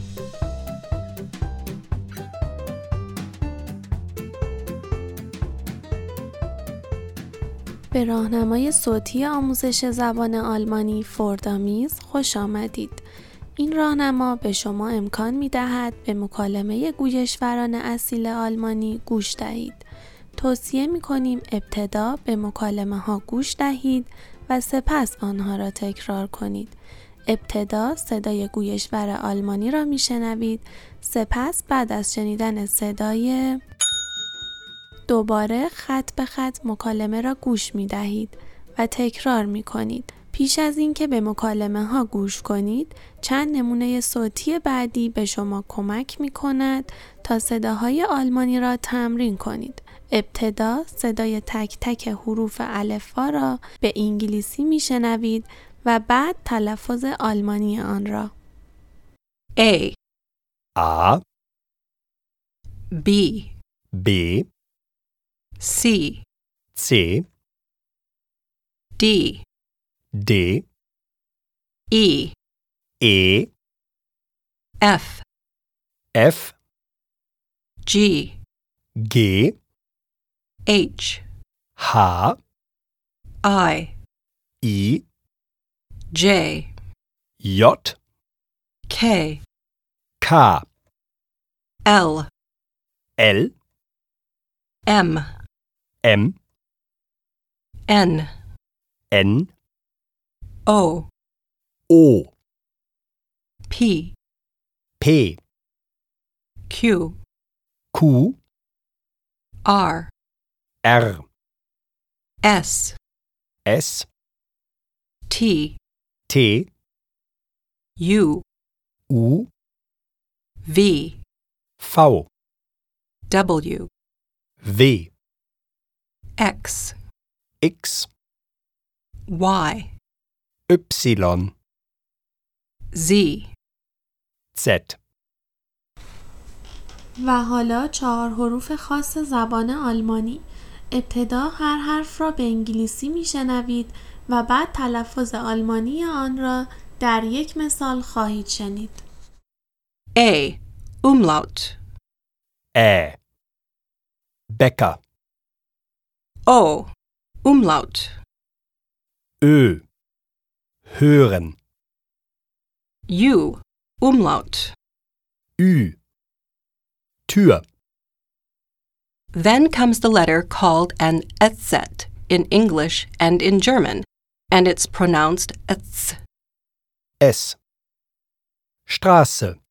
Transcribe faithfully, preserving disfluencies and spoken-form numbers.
به راهنمای صوتی آموزش زبان آلمانی فوردامیز خوش آمدید. این راهنما به شما امکان می دهد به مکالمه گویشوران اصیل آلمانی گوش دهید. توصیه می کنیم ابتدا به مکالمه ها گوش دهید و سپس آنها را تکرار کنید. ابتدا صدای گویشور آلمانی را می شنوید، سپس بعد از شنیدن صدای دوباره خط به خط مکالمه را گوش می دهید و تکرار می کنید. پیش از اینکه به مکالمه ها گوش کنید، چند نمونه صوتی بعدی به شما کمک می کند تا صداهای آلمانی را تمرین کنید. ابتدا صدای تک تک حروف الفبا را به انگلیسی می شنوید و بعد تلفظ آلمانی آن را. A A, B B, C C, D D, E E, F F, G G, H H, I I, J J, K K, L L, M M, N N, O O, P P, Q Q, R R, S S, T T, U U, V V, W V, X X, Y Y, Z Z. و حالا چهار حروف خاص زبان آلمانی. ابتدا هر حرف را به انگلیسی می شنوید و بعد تلفظ آلمانی آن را در یک مثال خواهید شنید. A Umlaut Ä, Bäcker, O Umlaut Ö, hören, U Umlaut Ü, Tür. Then comes the letter called an Eszett in English and in German, and it's pronounced Etz. S. Straße,